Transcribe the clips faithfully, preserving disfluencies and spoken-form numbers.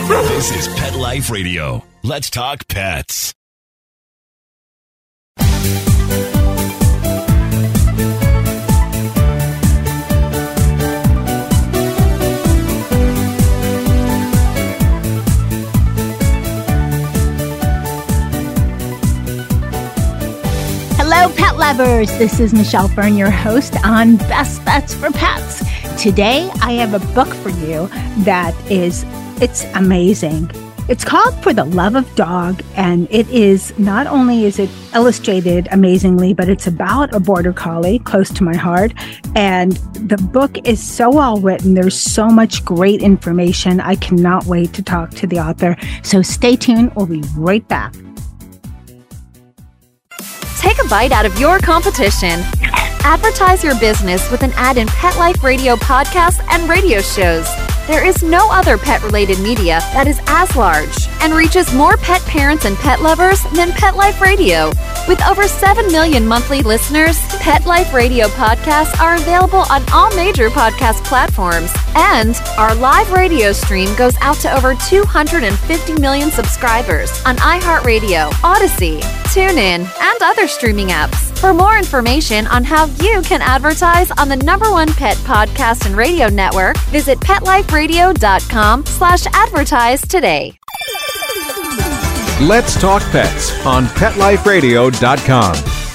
This is Pet Life Radio. Let's talk pets. Hello, pet lovers. This is Michelle Fern, your host on Best Bets for Pets. Today, I have a book for you that is, it's amazing. It's called For the Love of Dog, and it is, not only is it illustrated amazingly, but it's about a border collie close to my heart. And the book is so well written. There's so much great information. I cannot wait to talk to the author. So stay tuned. We'll be right back. Take a bite out of your competition. Advertise your business with an ad in Pet Life Radio podcasts and radio shows. There is no other pet-related media that is as large and reaches more pet parents and pet lovers than Pet Life Radio. With over seven million monthly listeners, Pet Life Radio podcasts are available on all major podcast platforms, and our live radio stream goes out to over two hundred fifty million subscribers on iHeartRadio, Odyssey, TuneIn, and other streaming apps. For more information on how you can advertise on the number one pet podcast and radio network, visit PetLifeRadio.com slash advertise today. Let's Talk Pets on Pet Life Radio dot com.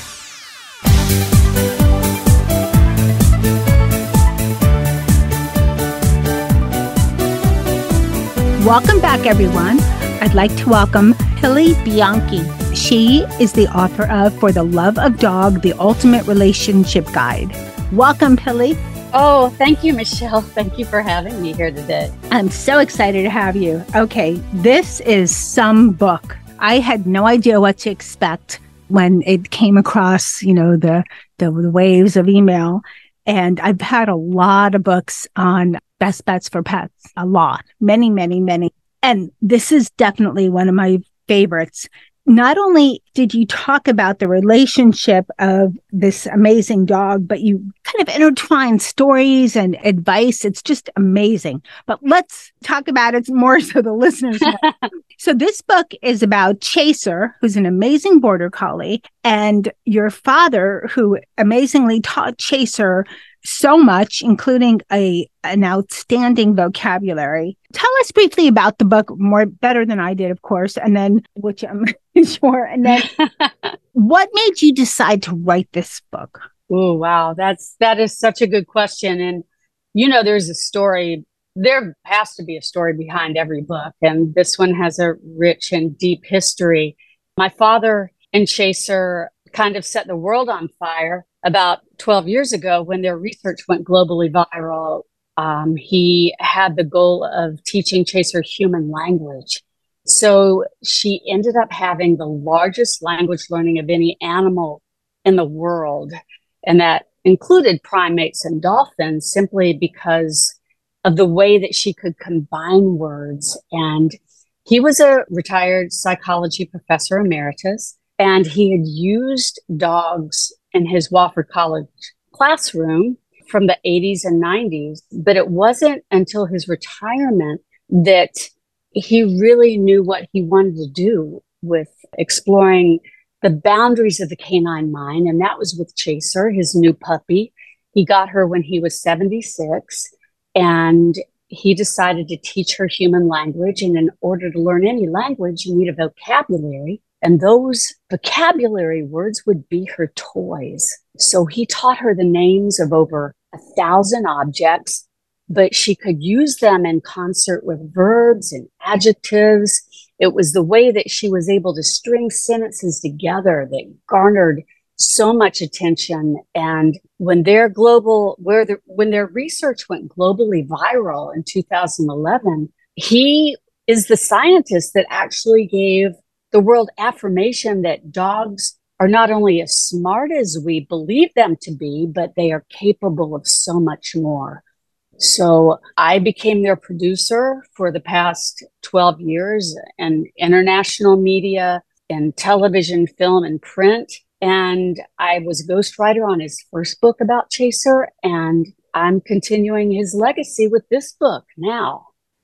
Welcome back, everyone. I'd like to welcome Pili Bianchi. She is the author of For the Love of Dog, The Ultimate Relationship Guide. Welcome, Pili. Oh, thank you, Michelle. Thank you for having me here today. I'm so excited to have you. Okay, this is some book. I had no idea what to expect when it came across, you know, the, the, the waves of email. And I've had a lot of books on Best Bets for Pets, a lot, many, many, many. And this is definitely one of my favorites. Not only did you talk about the relationship of this amazing dog, but you kind of intertwine stories and advice. It's just amazing. But let's talk about it more so the listeners know. So this book is about Chaser, who's an amazing border collie, and your father, who amazingly taught Chaser so much, including a an outstanding vocabulary. Tell us briefly about the book, more better than I did, of course, and then, which I'm sure, and then what made you decide to write this book? Oh, wow. That's, that is such a good question. And, you know, there's a story, there has to be a story behind every book. And this one has a rich and deep history. My father and Chaser kind of set the world on fire about twelve years ago when their research went globally viral. Um, he had the goal of teaching Chaser human language. So she ended up having the largest language learning of any animal in the world. And that included primates and dolphins, simply because of the way that she could combine words. And he was a retired psychology professor emeritus, and he had used dogs in his Wofford College classroom from the eighties and nineties. But it wasn't until his retirement that he really knew what he wanted to do with exploring the boundaries of the canine mind. And that was with Chaser, his new puppy. He got her when he was seventy-six, and he decided to teach her human language. And in order to learn any language, you need a vocabulary. And those vocabulary words would be her toys. So he taught her the names of over a thousand objects, but she could use them in concert with verbs and adjectives. It was the way that she was able to string sentences together that garnered so much attention. And when their global, where the, when their research went globally viral in two thousand eleven, he is the scientist that actually gave the world affirmation that dogs are not only as smart as we believe them to be, but they are capable of so much more. So I became their producer for the past twelve years in international media and television, film, and print. And I was a ghostwriter on his first book about Chaser, and I'm continuing his legacy with this book now.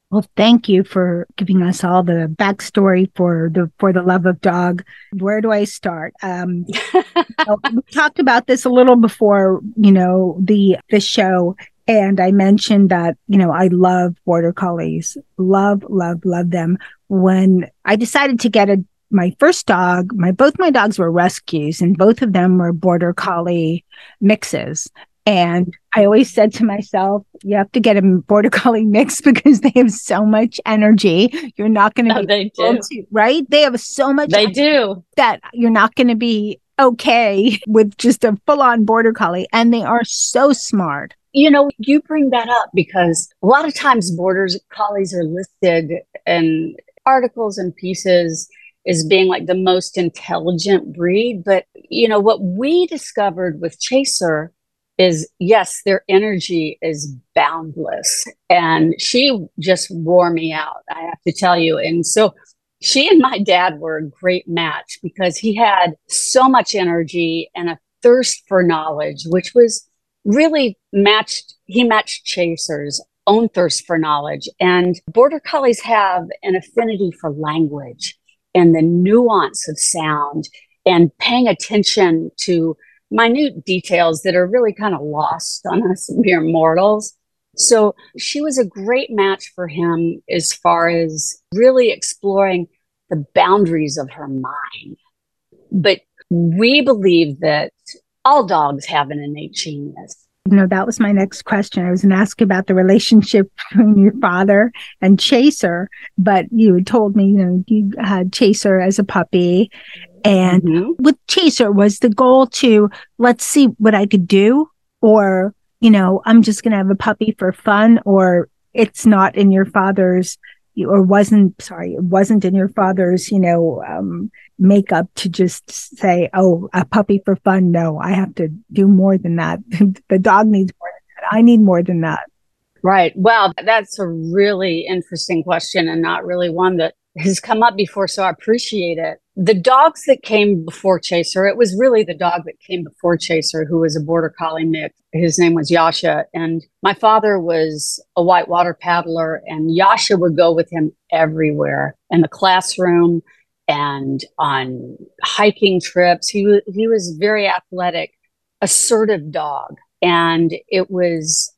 Well, thank you for giving us all the backstory for the for the love of dog. Where do I start? Um, well, we talked about this a little before, you know, the the show, and I mentioned that, you know, I love border collies, love, love, love them. When I decided to get a my first dog, my both my dogs were rescues, and both of them were border collie mixes. And I always said to myself, you have to get a border collie mix because they have so much energy. You're not going to Oh, be they able do. to, right? They have so much They energy do. that you're not going to be okay with just a full-on border collie. And they are so smart. You know, you bring that up because a lot of times border collies are listed in articles and pieces as being like the most intelligent breed. But, you know, what we discovered with Chaser is, yes, their energy is boundless. And she just wore me out, I have to tell you. And so she and my dad were a great match because he had so much energy and a thirst for knowledge, which was really matched. He matched Chaser's own thirst for knowledge. And border collies have an affinity for language and the nuance of sound and paying attention to minute details that are really kind of lost on us mere mortals. So she was a great match for him as far as really exploring the boundaries of her mind. But we believe that all dogs have an innate genius. You know, that was my next question. I was going to ask about the relationship between your father and Chaser, but you had told me, you know, you had Chaser as a puppy. And mm-hmm. with Chaser, was the goal to, let's see what I could do? Or, you know, I'm just going to have a puppy for fun? Or it's not in your father's, or wasn't, sorry, it wasn't in your father's, you know, um, makeup to just say, oh, a puppy for fun? No, I have to do more than that. The dog needs more than that. I need more than that. Right. Well, that's a really interesting question and not really one that has come up before, so I appreciate it. The dogs that came before Chaser, it was really the dog that came before Chaser, who was a border collie mix. His name was Yasha. And my father was a whitewater paddler, and Yasha would go with him everywhere in the classroom and on hiking trips. He, w- he was very athletic, assertive dog. And it was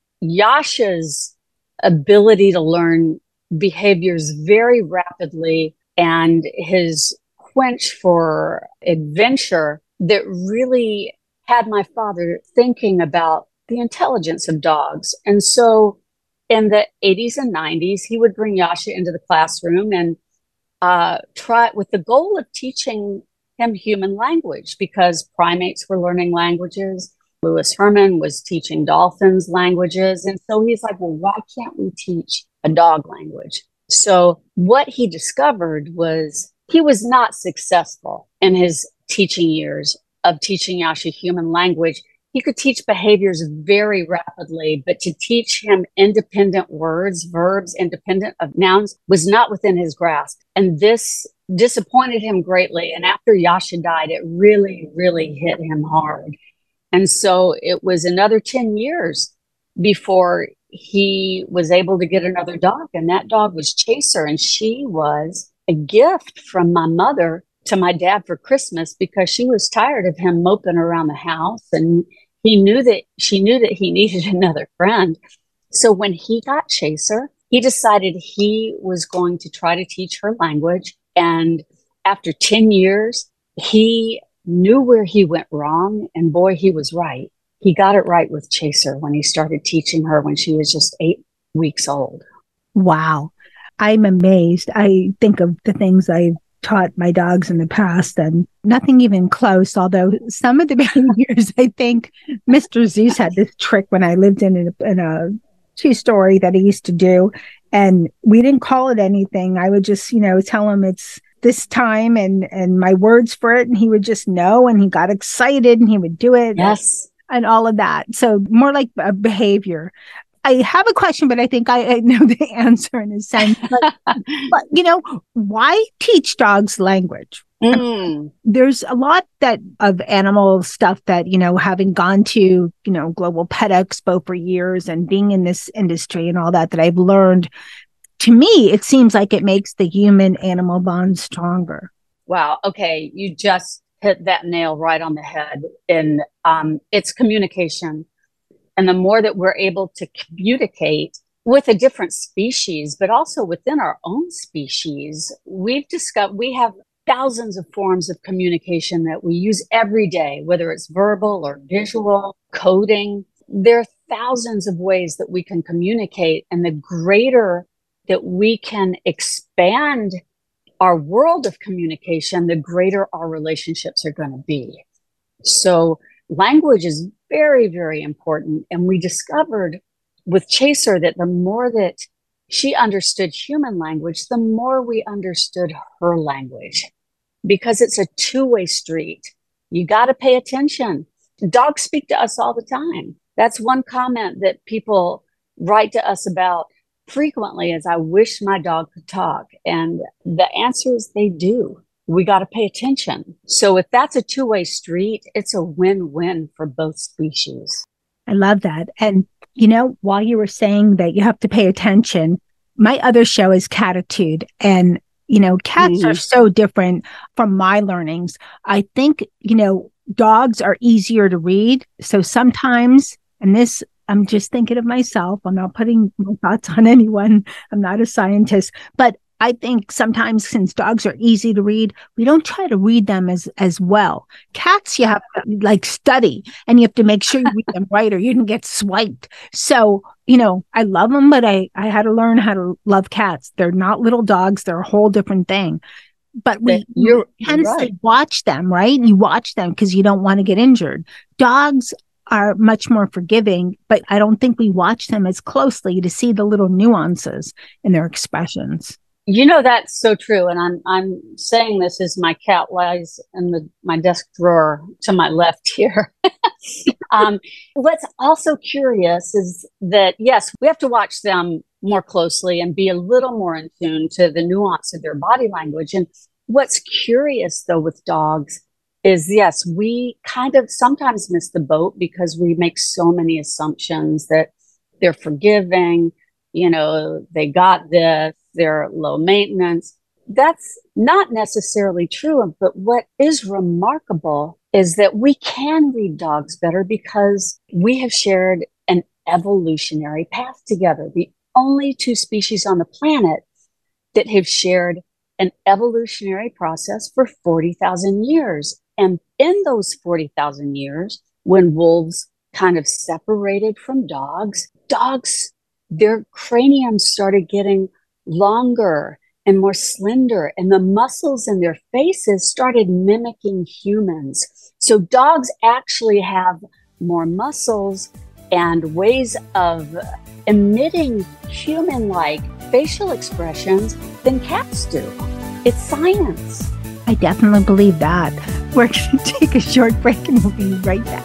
Yasha's ability to learn behaviors very rapidly and his quench for adventure that really had my father thinking about the intelligence of dogs. And so in the eighties and nineties, he would bring Yasha into the classroom and uh, try with the goal of teaching him human language, because primates were learning languages. Lewis Herman was teaching dolphins languages. And so he's like, well, why can't we teach a dog language? So what he discovered was he was not successful in his teaching years of teaching Yasha human language. He could teach behaviors very rapidly, but to teach him independent words, verbs, independent of nouns, was not within his grasp. And this disappointed him greatly. And after Yasha died, it really, really hit him hard. And so it was another ten years before he was able to get another dog. And that dog was Chaser. And she was a gift from my mother to my dad for Christmas, because she was tired of him moping around the house. And he knew that she knew that he needed another friend. So when he got Chaser, he decided he was going to try to teach her language. And after ten years, he knew where he went wrong. And boy, he was right. He got it right with Chaser when he started teaching her when she was just eight weeks old. Wow. I'm amazed. I think of the things I've taught my dogs in the past and nothing even close. Although some of the behaviors, I think Mister Zeus had this trick when I lived in a, in a two-story that he used to do. And we didn't call it anything. I would just, you know, tell him it's this time and, and my words for it. And he would just know, and he got excited and he would do it. Yes. And all of that. So more like a behavior. I have a question, but I think I, I know the answer in a sense. But, but, you know, why teach dogs language? Mm. There's a lot that of animal stuff that, you know, having gone to, you know, Global Pet Expo for years and being in this industry and all that, that I've learned to me, it seems like it makes the human animal bond stronger. Wow. Okay. You just hit that nail right on the head. And um, it's communication. And the more that we're able to communicate with a different species, but also within our own species, we've discovered we have thousands of forms of communication that we use every day, whether it's verbal or visual, coding. There are thousands of ways that we can communicate. And the greater that we can expand our world of communication, the greater our relationships are going to be. So language is very, very important. And we discovered with Chaser that the more that she understood human language, the more we understood her language, because it's a two-way street. You got to pay attention. Dogs speak to us all the time. That's one comment that people write to us about frequently is, I wish my dog could talk. And the answer is they do. We got to pay attention. So if that's a two-way street, it's a win-win for both species. I love that. And, you know, while you were saying that you have to pay attention, my other show is Catitude. And, you know, cats mm-hmm. are so different from my learnings. I think, you know, dogs are easier to read. So sometimes, and this, I'm just thinking of myself. I'm not putting my thoughts on anyone. I'm not a scientist, but I think sometimes since dogs are easy to read, we don't try to read them as, as well. Cats, you have to like study and you have to make sure you read them right or you can get swiped. So, you know, I love them, but I, I had to learn how to love cats. They're not little dogs. They're a whole different thing. But we you're, tend you're right. to watch them, right? You watch them because you don't want to get injured. Dogs are much more forgiving, but I don't think we watch them as closely to see the little nuances in their expressions. You know, that's so true. And I'm I'm saying this as my cat lies in the my desk drawer to my left here. um, what's also curious is that, yes, we have to watch them more closely and be a little more in tune to the nuance of their body language. And what's curious, though, with dogs is, yes, we kind of sometimes miss the boat because we make so many assumptions that they're forgiving, you know, they got this, they're low maintenance. That's not necessarily true. But what is remarkable is that we can read dogs better because we have shared an evolutionary path together. The only two species on the planet that have shared an evolutionary process for forty thousand years. And in those forty thousand years, when wolves kind of separated from dogs, dogs, their craniums started getting longer and more slender, and the muscles in their faces started mimicking humans. So dogs actually have more muscles and ways of emitting human-like facial expressions than cats do. It's science. I definitely believe that. We're going to take a short break and we'll be right back.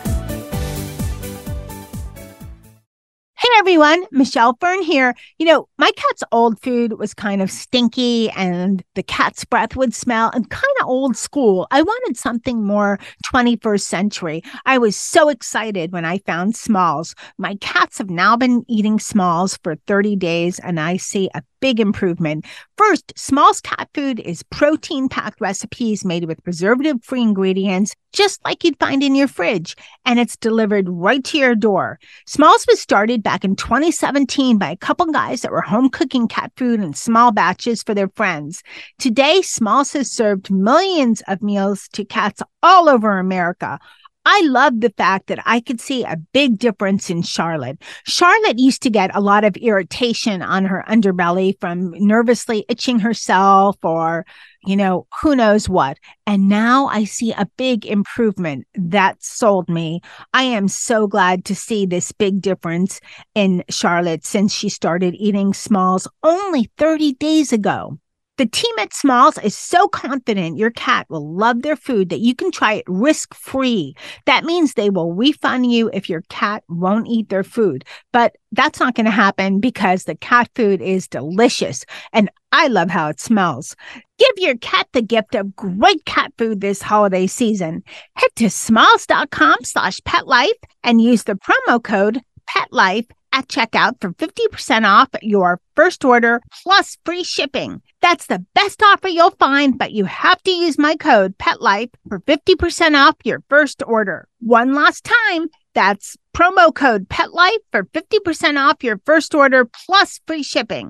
Hey everyone, Michelle Fern here. You know, my cat's old food was kind of stinky and the cat's breath would smell and kind of old school. I wanted something more twenty-first century. I was so excited when I found Smalls. My cats have now been eating Smalls for thirty days and I see a big improvement. First, Smalls cat food is protein-packed recipes made with preservative-free ingredients, just like you'd find in your fridge, and it's delivered right to your door. Smalls was started back in twenty seventeen by a couple guys that were home cooking cat food in small batches for their friends. Today, Smalls has served millions of meals to cats all over America. I love the fact that I could see a big difference in Charlotte. Charlotte used to get a lot of irritation on her underbelly from nervously itching herself or, you know, who knows what. And now I see a big improvement. That sold me. I am so glad to see this big difference in Charlotte since she started eating Smalls only thirty days ago. The team at Smalls is so confident your cat will love their food that you can try it risk-free. That means they will refund you if your cat won't eat their food. But that's not going to happen because the cat food is delicious and I love how it smells. Give your cat the gift of great cat food this holiday season. Head to smalls.com slash petlife and use the promo code PETLIFE at checkout for fifty percent off your first order plus free shipping. That's the best offer you'll find, but you have to use my code PETLIFE for fifty percent off your first order. One last time, that's promo code PETLIFE for fifty percent off your first order plus free shipping.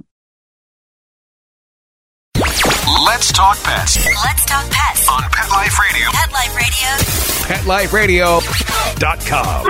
Let's talk pets Let's talk pets on Pet Life Radio. Pet Life Radio. pet life radio Dot com.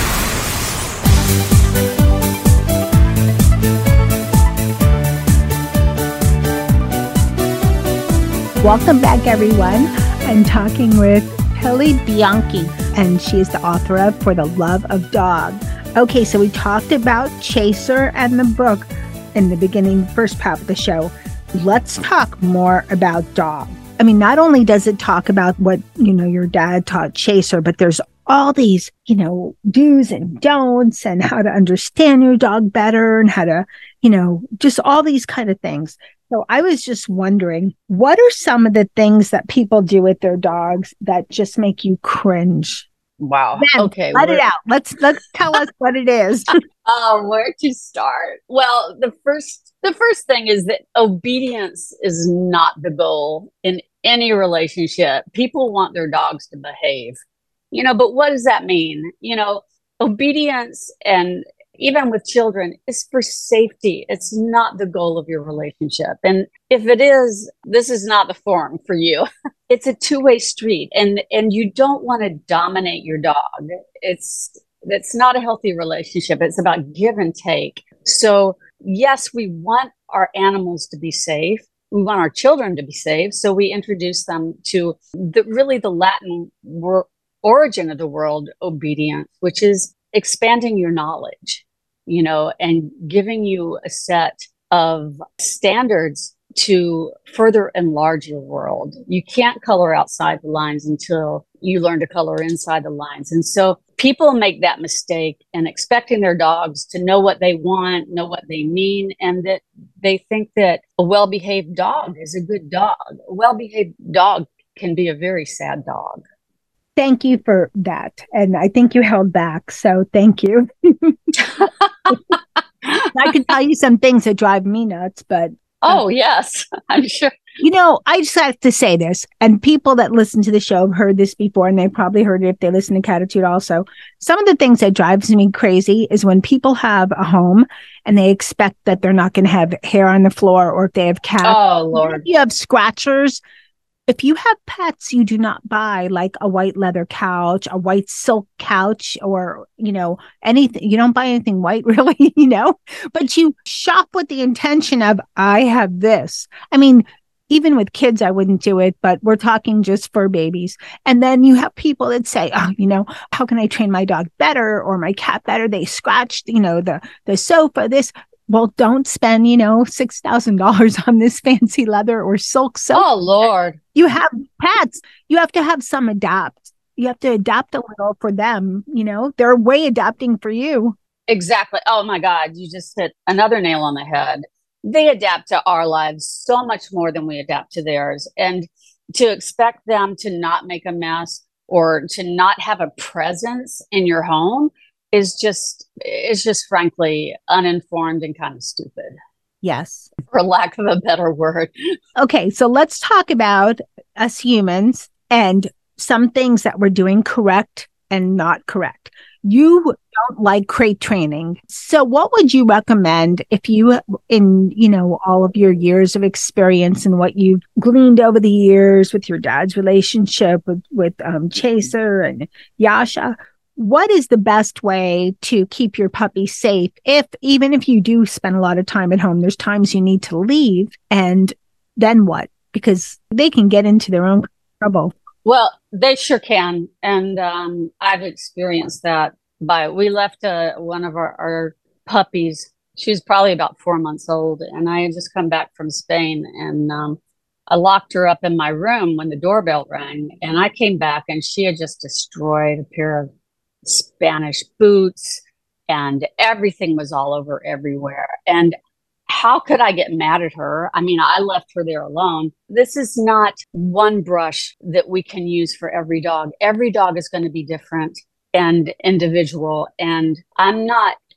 Welcome back, everyone. I'm talking with Kelly Bianchi, and she's the author of For the Love of Dog. Okay, so we talked about Chaser and the book in the beginning, first part of the show. Let's talk more about Dog. I mean, not only does it talk about what, you know, your dad taught Chaser, but there's all these, you know, do's and don'ts and how to understand your dog better and how to, you know, just all these kind of things. So I was just wondering, what are some of the things that people do with their dogs that just make you cringe? Wow. Ben, Okay. let where- it out. Let's let's tell us what it is. Um, where to start? Well, the first the first thing is that obedience is not the goal in any relationship. People want their dogs to behave, you know, but what does that mean? You know, obedience, and even with children, is for safety. It's not the goal of your relationship. And if it is, this is not the forum for you. It's a two-way street, and and you don't want to dominate your dog. It's it's not a healthy relationship. It's about give and take. So yes, we want our animals to be safe. We want our children to be safe. So we introduce them to the really the Latin wor- origin of the word obedience, which is expanding your knowledge, you know, and giving you a set of standards to further enlarge your world. You can't color outside the lines until you learn to color inside the lines. And so people make that mistake in expecting their dogs to know what they want, know what they mean, and that they think that a well-behaved dog is a good dog. A well-behaved dog can be a very sad dog. Thank you for that. And I think you held back. So thank you. I could tell you some things that drive me nuts, but Oh, yes, I'm sure. you know, I just have to say this, and people that listen to the show have heard this before, and they probably heard it if they listen to Catitude also. Some of the things that drives me crazy is when people have a home and they expect that they're not going to have hair on the floor, or if they have cats. Oh, If Lord. you have scratchers. If you have pets, you do not buy like a white leather couch, a white silk couch, or, you know, anything. You don't buy anything white, really, you know, but you shop with the intention of, I have this. I mean, even with kids, I wouldn't do it, but we're talking just for babies. And then you have people that say, oh, you know, how can I train my dog better or my cat better? They scratched, you know, the, the sofa, this. Well, don't spend, you know, six thousand dollars on this fancy leather or silk sofa. Oh, Lord. You have pets. You have to have some adapt. You have to adapt a little for them. You know, they're way adapting for you. Exactly. Oh, my God. You just hit another nail on the head. They adapt to our lives so much more than we adapt to theirs. And to expect them to not make a mess or to not have a presence in your home is just, is just frankly uninformed and kind of stupid, Yes. for lack of a better word. Okay. So let's talk about us humans and some things that we're doing correct and not correct. You don't like crate training. So what would you recommend if you, in, you know, all of your years of experience and what you've gleaned over the years with your dad's relationship with, with um, Chaser and Yasha, what is the best way to keep your puppy safe? If, even if you do spend a lot of time at home, there's times you need to leave, and then what? Because they can get into their own trouble. Well, they sure can. And um, I've experienced that. By we left uh, one of our, our puppies. She was probably about four months old. And I had just come back from Spain. And um, I locked her up in my room when the doorbell rang. And I came back and she had just destroyed a pair of Spanish boots. And everything was all over everywhere. And how could I get mad at her? I mean, I left her there alone. This is not one brush that we can use for every dog. Every dog is going to be different and individual. And I'm not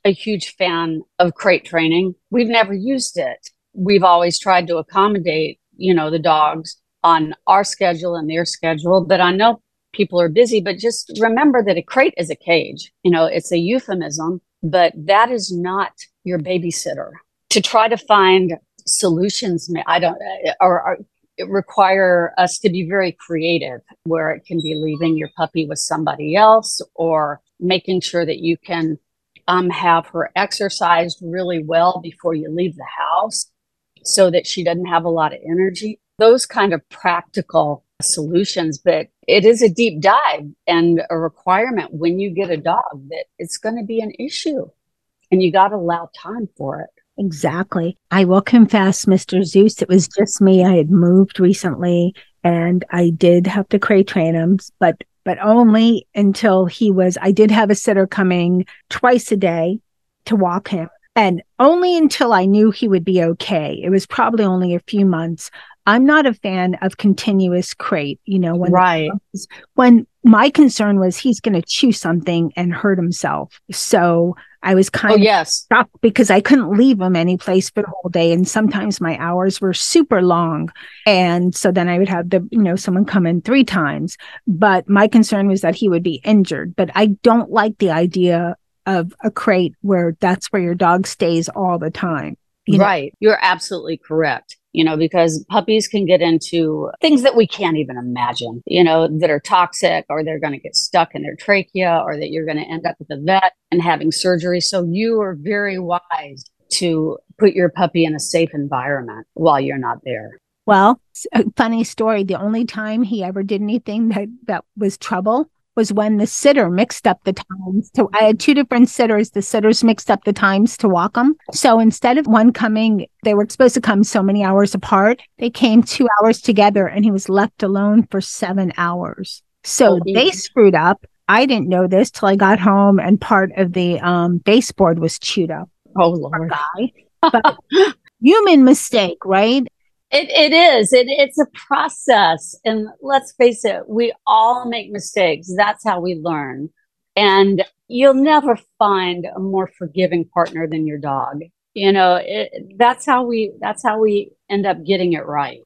a huge fan of crate training. We've never used it. We've always tried to accommodate, you know, the dogs on our schedule and their schedule. But I know people are busy, but just remember that a crate is a cage. You know, it's a euphemism, but that is not your babysitter. To try to find solutions, I don't, or, or require us to be very creative, where it can be leaving your puppy with somebody else or making sure that you can um, have her exercised really well before you leave the house so that she doesn't have a lot of energy. Those kind of practical solutions, but it is a deep dive and a requirement when you get a dog that it's going to be an issue and you got to allow time for it. Exactly. I will confess, Mister Zeus, it was just me. I had moved recently and I did have to crate train him, but but only until he was, I did have a sitter coming twice a day to walk him, and only until I knew he would be okay. It was probably only a few months. I'm not a fan of continuous crate, you know, when, right. when my concern was he's going to chew something and hurt himself. So I was kind oh, of yes. stuck because I couldn't leave him any place for the whole day. And sometimes my hours were super long. And so then I would have the, you know, someone come in three times. But my concern was that he would be injured. But I don't like the idea of a crate where that's where your dog stays all the time. You right. Know? You're absolutely correct. You know, because puppies can get into things that we can't even imagine, you know, that are toxic, or they're going to get stuck in their trachea, or that you're going to end up with a vet and having surgery. So you are very wise to put your puppy in a safe environment while you're not there. Well, a funny story. The only time he ever did anything that, that was trouble was when the sitter mixed up the times. To, I had two different sitters. The sitters mixed up the times to walk them. So instead of one coming, they were supposed to come so many hours apart. They came two hours together and he was left alone for seven hours. So oh, they screwed up. I didn't know this till I got home and part of the um, baseboard was chewed up. Oh, Lord. Guy. But human mistake, right? It it is. It it's a process. And let's face it, we all make mistakes. That's how we learn. And you'll never find a more forgiving partner than your dog. You know, it, that's how we that's how we end up getting it right.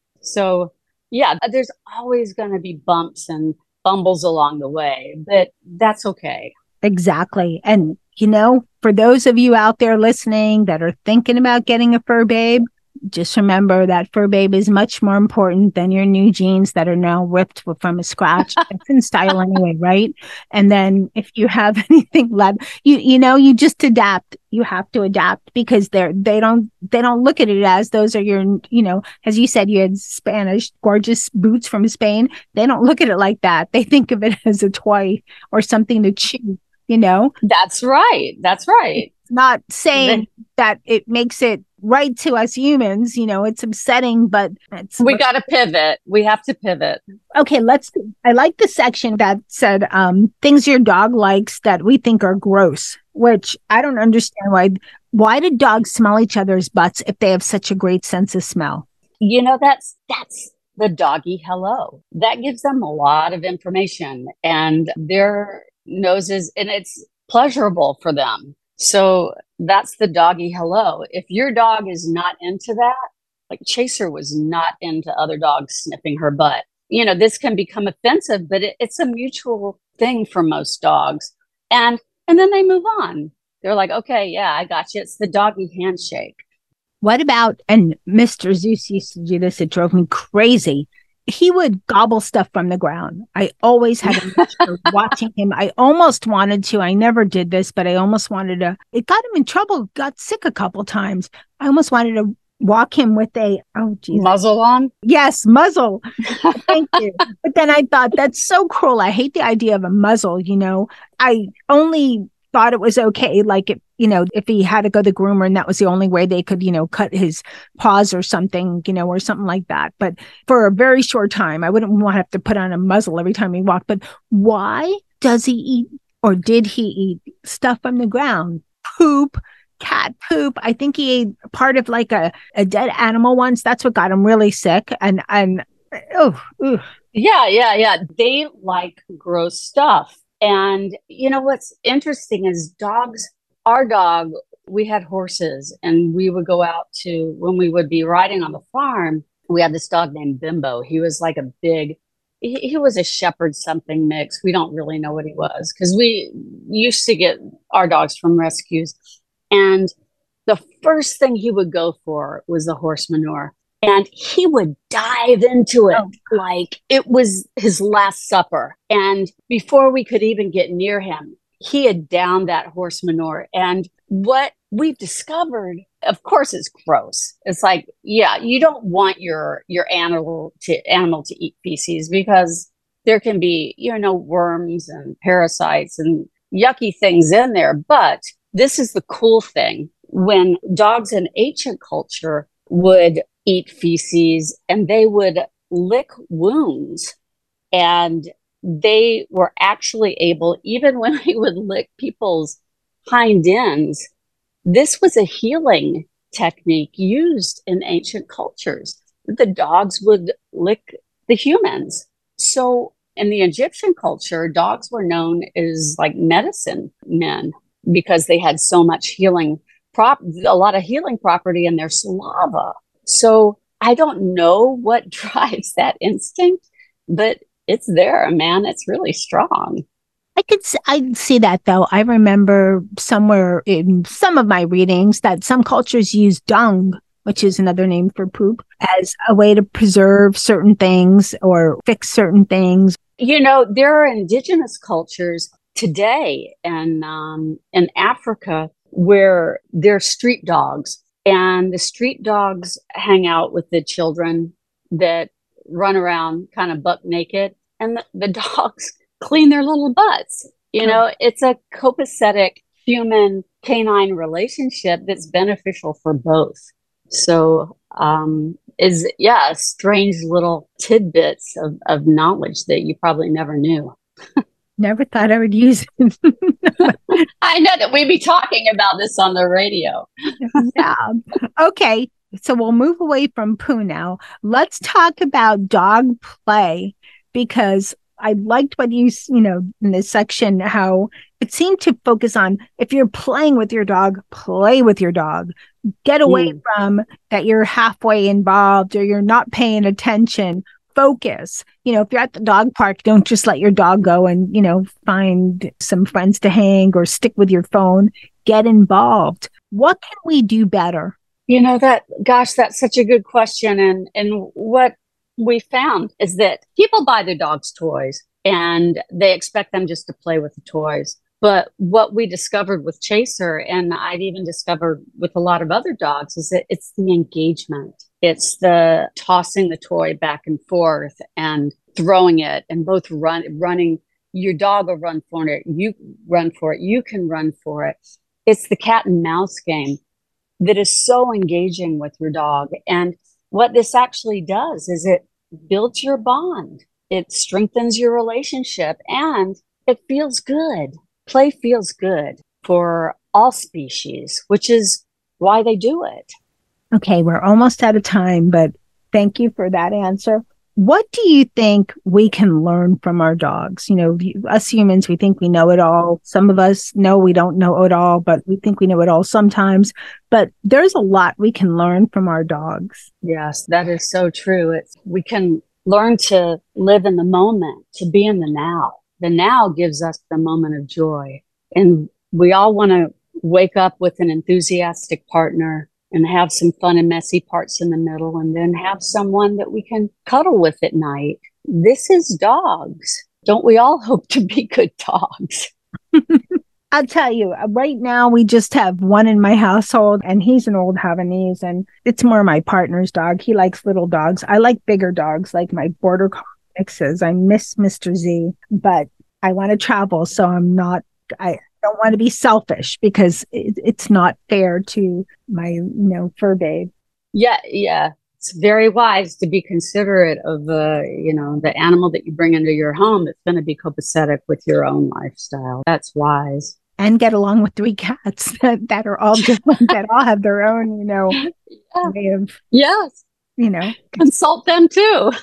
So, yeah, there's always going to be bumps and bumbles along the way, but that's okay. Exactly. And, you know, for those of you out there listening that are thinking about getting a fur babe, just remember that fur babe is much more important than your new jeans that are now ripped from a scratch. It's in style anyway, right? And then if you have anything left, you you know, you just adapt. You have to adapt because they're they don't they don't look at it as those are your, you know, as you said, you had Spanish gorgeous boots from Spain. They don't look at it like that. They think of it as a toy or something to chew, you know? That's right. That's right. It's not saying that it makes it right to us humans, you know, it's upsetting, but it's we got to pivot. We have to pivot. Okay, let's. I like the section that said um, things your dog likes that we think are gross, which I don't understand why. Why do dogs smell each other's butts if they have such a great sense of smell? You know, that's that's the doggy hello. That gives them a lot of information, and their noses, and it's pleasurable for them. So that's the doggy hello. If your dog is not into that, like Chaser was not into other dogs sniffing her butt. You know, this can become offensive, but it, it's a mutual thing for most dogs. And and then they move on. They're like, okay, yeah, I got you. It's the doggy handshake. What about, and Mister Zeus used to do this, it drove me crazy. He would gobble stuff from the ground. I always had a picture watching him. I almost wanted to. I never did this, but I almost wanted to. It got him in trouble. Got sick a couple times. I almost wanted to walk him with a oh geez. Muzzle on. Yes, muzzle. Thank you. But then I thought that's so cruel. I hate the idea of a muzzle. You know, I only thought it was okay, like if you know, if he had to go to the groomer and that was the only way they could, you know, cut his paws or something, you know, or something like that. But for a very short time, I wouldn't want to have to put on a muzzle every time he walked. But why does he eat, or did he eat stuff from the ground? Poop, cat poop. I think he ate part of like a, a dead animal once. That's what got him really sick. And, and oh, ooh. Yeah, yeah, yeah. They like gross stuff. And, you know, what's interesting is dogs our dog, we had horses, and we would go out to, when we would be riding on the farm, we had this dog named Bimbo. He was like a big, he, he was a shepherd something mix. We don't really know what he was because we used to get our dogs from rescues. And the first thing he would go for was the horse manure. And he would dive into it oh. like it was his last supper. And before we could even get near him, he had downed that horse manure. And what we've discovered, of course, it's gross. It's like, yeah, you don't want your your animal to animal to eat feces because there can be, you know, worms and parasites and yucky things in there. But this is the cool thing. When dogs in ancient culture would eat feces and they would lick wounds, and they were actually able, even when they would lick people's hind ends, this was a healing technique used in ancient cultures. The dogs would lick the humans. So in the Egyptian culture, dogs were known as like medicine men because they had so much healing prop, a lot of healing property in their saliva. So I don't know what drives that instinct, but it's there, man. It's really strong. I could I see that though. I remember somewhere in some of my readings that some cultures use dung, which is another name for poop, as a way to preserve certain things or fix certain things. You know, there are indigenous cultures today in um, in Africa where they're street dogs. And the street dogs hang out with the children that run around kind of buck naked, and the, the dogs clean their little butts. You know, it's a copacetic human canine relationship that's beneficial for both. So um, is, yeah, strange little tidbits of, of knowledge that you probably never knew. Never thought I would use it. I know that we'd be talking about this on the radio. Yeah. Okay. So we'll move away from poo now. Let's talk about dog play, because I liked what you, you know, in this section, how it seemed to focus on if you're playing with your dog, play with your dog. Get away mm. from that you're halfway involved or you're not paying attention. Focus. You know, if you're at the dog park, don't just let your dog go and, you know, find some friends to hang or stick with your phone. Get involved. What can we do better? You know, that, gosh, that's such a good question. And, and what we found is that people buy their dogs toys and they expect them just to play with the toys. But what we discovered with Chaser, and I've even discovered with a lot of other dogs, is that it's the engagement. It's the tossing the toy back and forth and throwing it, and both run, running. Your dog will run for it. You run for it. You can run for it. It's the cat and mouse game that is so engaging with your dog. And what this actually does is it builds your bond. It strengthens your relationship, and it feels good. Play feels good for all species, which is why they do it. Okay, we're almost out of time, but thank you for that answer. What do you think we can learn from our dogs? You know, us humans, we think we know it all. Some of us know we don't know it all, but we think we know it all sometimes. But there's a lot we can learn from our dogs. Yes, that is so true. It's, we can learn to live in the moment, to be in the now. The now gives us the moment of joy. And we all want to wake up with an enthusiastic partner and have some fun and messy parts in the middle, and then have someone that we can cuddle with at night. This is dogs. Don't we all hope to be good dogs? I'll tell you, right now we just have one in my household, and he's an old Havanese, and it's more my partner's dog. He likes little dogs. I like bigger dogs, like my border collie mixes. I miss Mister Z, but I want to travel, so I'm not, I don't want to be selfish because it, it's not fair to my, you know, fur babe. Yeah, yeah. It's very wise to be considerate of the, you know, the animal that you bring into your home that's going to be copacetic with your own lifestyle. That's wise. And get along with three cats that, that are all different, that all have their own, you know, yeah. way of, yes. you know. Consult them too.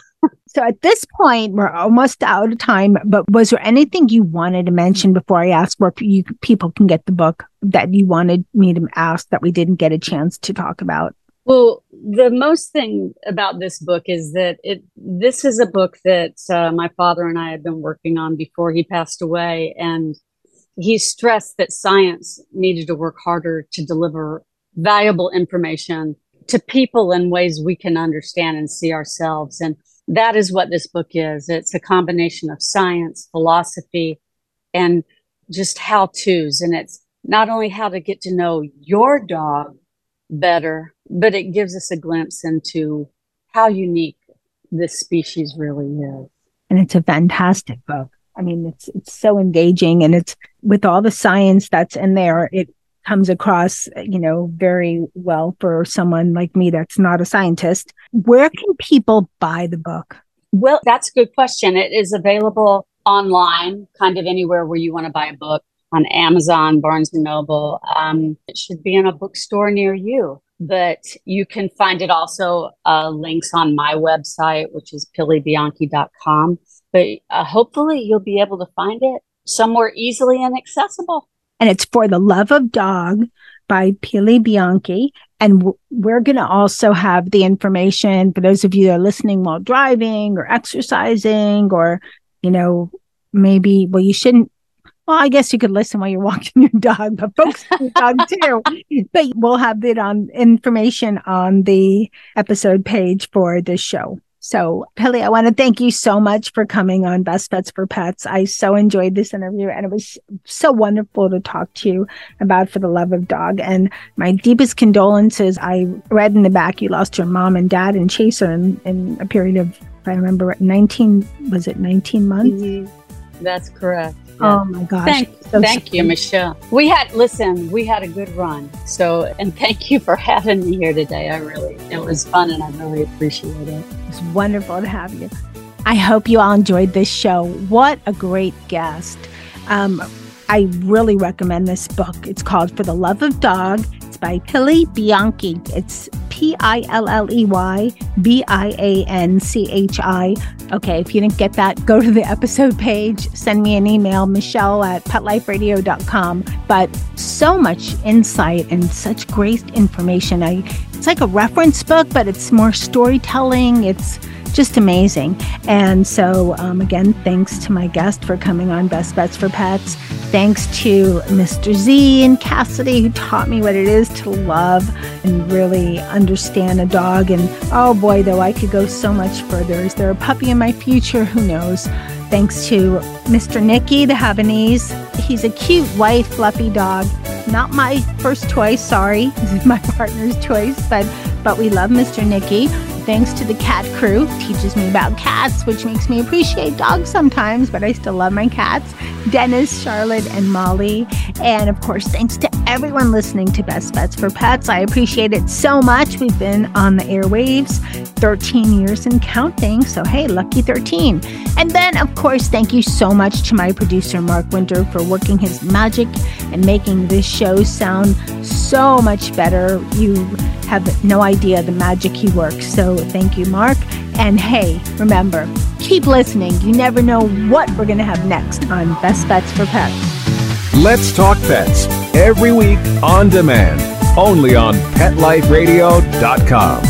So at this point, we're almost out of time, but was there anything you wanted to mention before I ask where you, people can get the book that you wanted me to ask that we didn't get a chance to talk about? Well, the most thing about this book is that it this is a book that uh, my father and I had been working on before he passed away. And he stressed that science needed to work harder to deliver valuable information to people in ways we can understand and see ourselves. And that is what this book is. It's a combination of science, philosophy, and just how-tos. And it's not only how to get to know your dog better, but it gives us a glimpse into how unique this species really is. And it's a fantastic book. I mean, it's it's so engaging, and it's with all the science that's in there, it comes across, you know, very well for someone like me that's not a scientist. Where can people buy the book? Well, that's a good question. It is available online, kind of anywhere where you want to buy a book, on Amazon, Barnes and Noble. Um, it should be in a bookstore near you. But you can find it also uh, links on my website, which is pili bianchi dot com. But uh, hopefully you'll be able to find it somewhere easily and accessible. And it's For the Love of Dog by Pili Bianchi. And w- we're going to also have the information for those of you that are listening while driving or exercising, or, you know, maybe, well, you shouldn't. Well, I guess you could listen while you're walking your dog, but folks your dog too. But we'll have it on information on the episode page for this show. So, Pili, I want to thank you so much for coming on Best Bets for Pets. I so enjoyed this interview, and it was so wonderful to talk to you about For the Love of Dog. And my deepest condolences. I read in the back you lost your mom and dad and Chaser in, in a period of, if I remember, nineteen, was it nineteen months? Mm-hmm. That's correct. Yeah. Oh my gosh. Thank, so thank sorry. you, Michelle. We had, listen, we had a good run. So, and thank you for having me here today. I really, it was fun, and I really appreciate it. It's wonderful to have you. I hope you all enjoyed this show. What a great guest. Um, I really recommend this book. It's called For the Love of Dog. It's by Pili Bianchi. It's P I L L E Y B I A N C H I. Okay, if you didn't get that, go to the episode page, send me an email, Michelle at pet life radio dot com. But so much insight and such great information. I, it's like a reference book, but it's more storytelling. It's just amazing. And so, um, again, thanks to my guest for coming on Best Bets for Pets. Thanks to Mister Z and Cassidy, who taught me what it is to love and really understand a dog. And oh boy, though, I could go so much further. Is there a puppy in my future? Who knows? Thanks to Mister Nicky, the Havanese. He's a cute, white, fluffy dog. Not my first choice, sorry. This is my partner's choice, but but we love Mister Nicky. Thanks to the cat crew, teaches me about cats, which makes me appreciate dogs sometimes, but I still love my cats. Dennis, Charlotte, and Molly. And of course, thanks to everyone listening to Best Bets for Pets. I appreciate it so much. We've been on the airwaves thirteen years and counting. So hey, lucky thirteen. And then, of course, thank you so much to my producer, Mark Winter, for working his magic and making this show sound so much better. You have no idea the magic he works. So thank you, Mark. And hey, remember, keep listening. You never know what we're going to have next on Best Bets for Pets. Let's Talk Pets, every week on demand, only on pet life radio dot com.